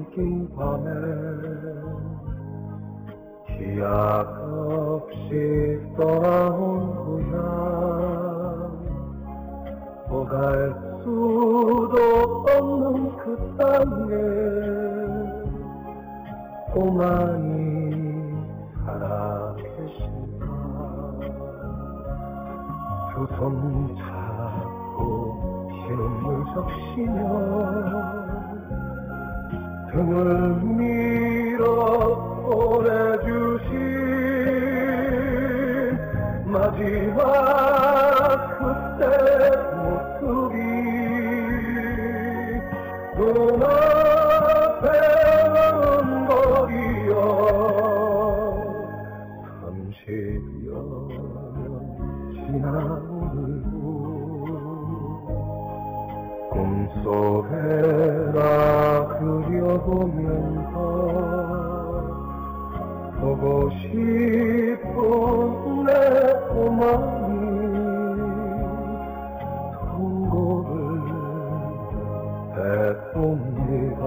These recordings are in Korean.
긴 밤에 기약 없이 떠나온 고향 오갈 수도 없는 그 땅에 고만이 살아계신가 두 손 잡고 신음을 적시며 등을 밀어 보내주신 마지막 그때 모습이 눈앞에 은거리여 30여 년 지나 오늘도 꿈속에 나 그려보면서 보고 싶은 내 꼬마니 통곡을 해봅니다.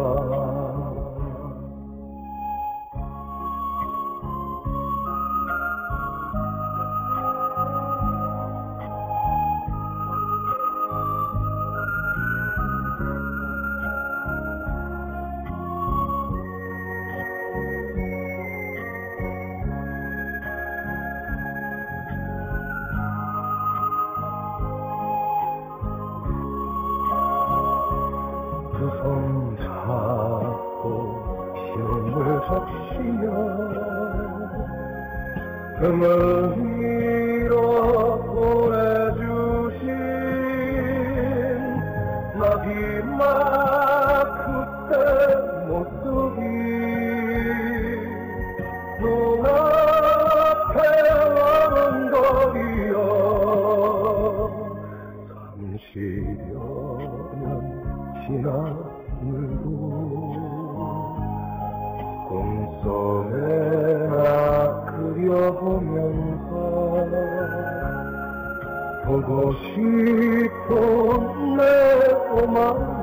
두 손 잡고 힘을 적시며 등을 밀어 보내주신 마지막 그때 모습이 눈앞에 와는 거리여 30여 년 지나 오늘도 꿈속에 나 그려보면서 보고 싶은 내 꼬마